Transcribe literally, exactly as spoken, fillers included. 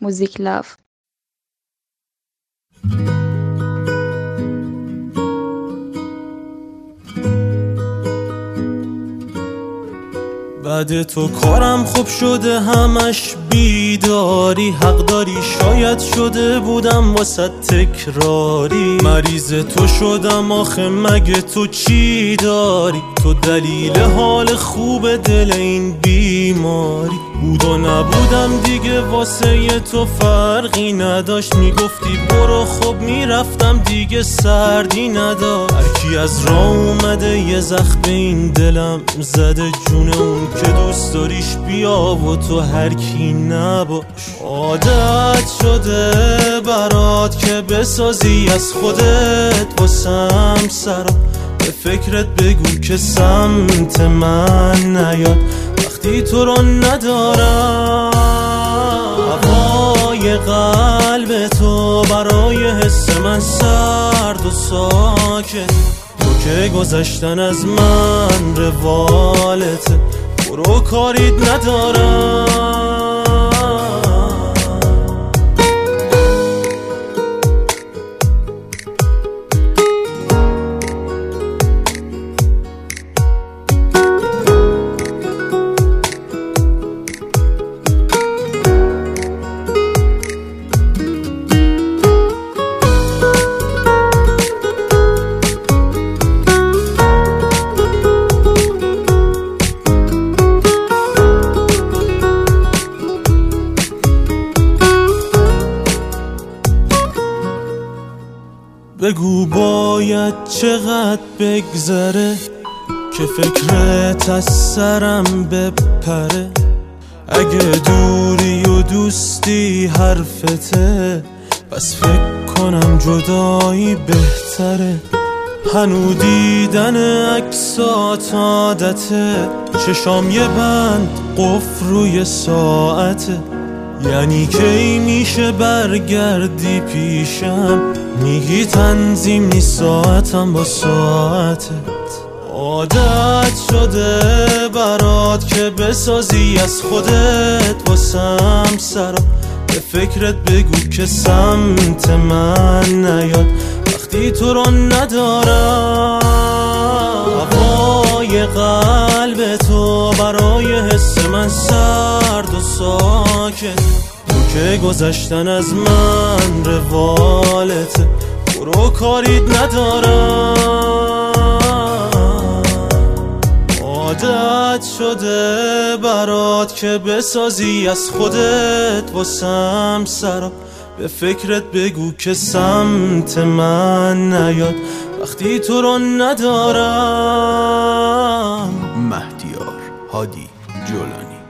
موزیک لاف. بعد تو کارم خوب شده همش بیداری، حق داری شاید شده بودم واسه تکراری، مریض تو شدم آخه مگه تو چی داری؟ تو دلیل حال خوب دل این بیماری، بود و نبودم دیگه واسه تو فرقی نداشت، میگفتی برو خب میرفتم دیگه سردی نداشت، هرکی از راه اومده یه زخم به این دلم زده، جون اون که دوست داریش بیا و تو هر کی نباش، عادت شده برات که بسازی از خودت واسم سرا، به فکرت بگو که سمت من نیاد وقتی تو رو ندارم، هوای قلب تو برای حس من سرد و ساکت، تو که گذشتن از من روالته، برو کاریت ندارم. بگو باید چقدر بگذره که فکرت از سرم بپره، اگه دوری و دوستی حرفته پس فکر کنم جدایی بهتره، هنو دیدن عکسات عادته، چشام یه بند قفل روی ساعته، یعنی کی میشه برگردی پیشم، میگی تنظیم نیست ساعتم با ساعتت، عادت شده برات که بسازی از خودت واسم سرا، به فکرت بگو که سمت من نیاد وقتی تو رو ندارم، هوای قلب تو برای حس من سرد و ساکت، تو که گذشتن از من روالته، برو کاریت ندارم، عادت شده برات که بسازی از خودت واسم سرا، به فکرت بگو که سمت من نیاد وقتی تو رو ندارم. مهدیار هادی جولانی.